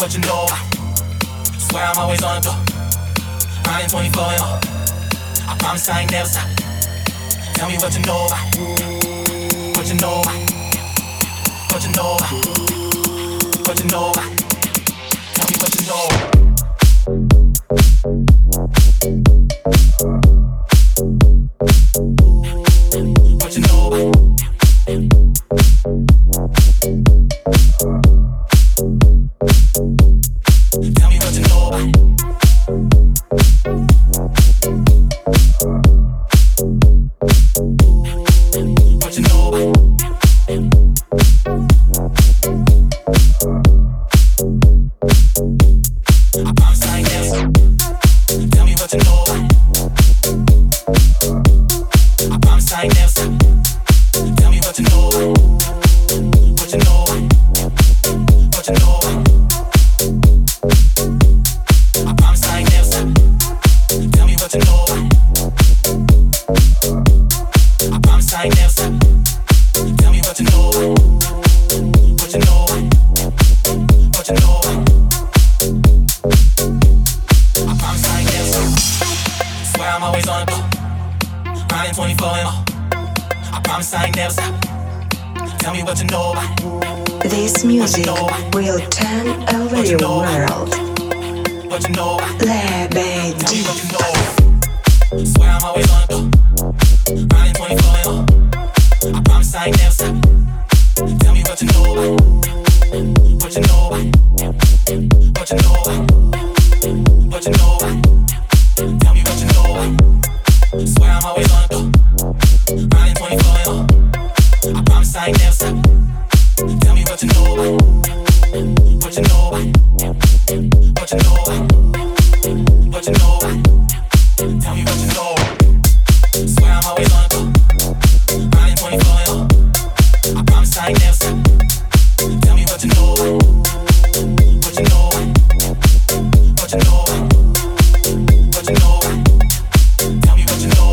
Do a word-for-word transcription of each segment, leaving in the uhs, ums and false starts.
what you know. Swear I'm always on the go. Riding twenty-four and oh. I promise I ain't never stop. Tell me what you know. What you know. What you know. What you know. Tell me what you know. What you know. Tell me what you know. What you know. I promise I ain't never. Tell me what you know. I promise I ain't never. Tell me what you know. What you know. What you know. I promise I ain't never. Tell me what you know. I promise I ain't never. Tell me what you know. What you know. What you know. I promise I ain't never. Swear I'm always on the go. Riding twenty-four and oh. I promise I ain't never stop. Tell me what you know. This music will turn over your world. What you know. Lebe Tell me Deep. what you know. Swear I'm always on the go. Riding twenty-four and oh. I promise I ain't never stop. Tell me what you know. What you know. What you know. What you know. Tell me what you know. Swear I'm always on the go. Riding twenty-four and oh. I promise I ain't never stop. Tell me what you know. What you know. What you know. What you know. Tell me what you know. Swear I'm always on the go. Riding twenty-four and oh. I promise I ain't never stop. Tell me what you know. What you know. What you know. What you know. Tell me what you know.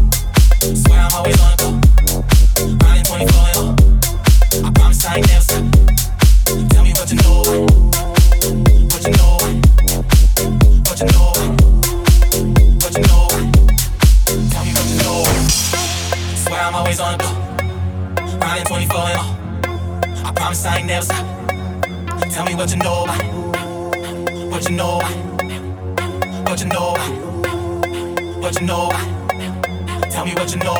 Swear I'm always on the go. Riding twenty-four and oh. I promise I ain't never stop. Tell me what you know. What you know. What you know. What you know. Tell me what you know. Swear I'm always on the go. Riding twenty-four and oh. I promise I ain't never stop. Tell me what you know. What you know. What you know. What you know. Tell me what you know.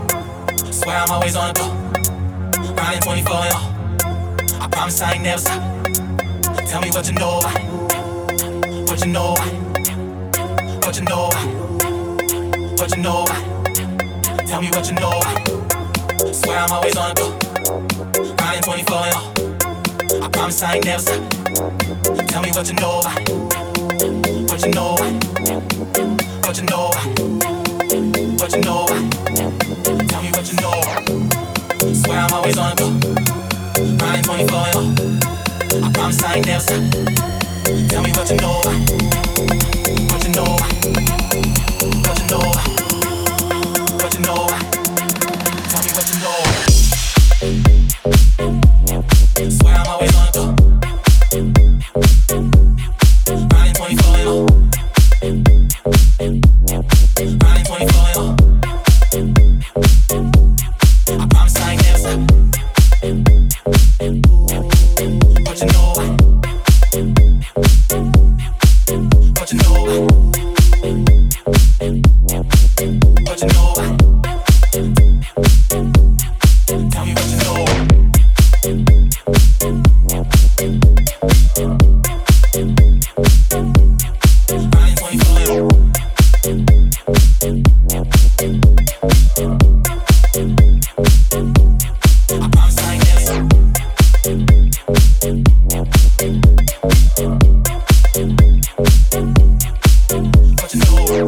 Swear I'm always on the go. Riding twenty-four and oh. I promise I ain't never stop. Tell me what you know. What you know. What you know. What you know. Tell me what you know. Swear I'm always on the go. Riding twenty-four and oh. I promise I ain't never stop. Tell me what you know. What you know. What you know. What you know. Tell me what you know. Swear I'm always on the go. Riding twenty-four and oh. I promise I ain't never stop. Tell me what you know. What you know. What you know. What you know. Tell me what you know. Swear I'm always on the go. Riding twenty-four and oh. Riding twenty-four and oh. I promise I ain't never stop. What you know. What you know. What you know. Tell me what you know. Riding twenty-four and oh. I promise I ain't never stop. What you know.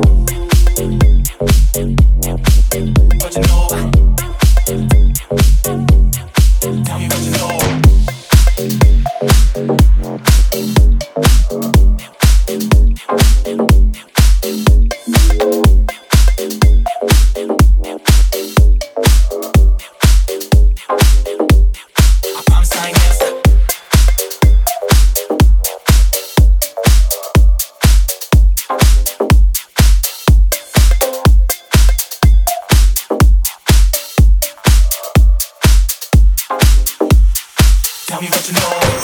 What you know. Tell me what you know. I promise I ain't never stop. me what you know.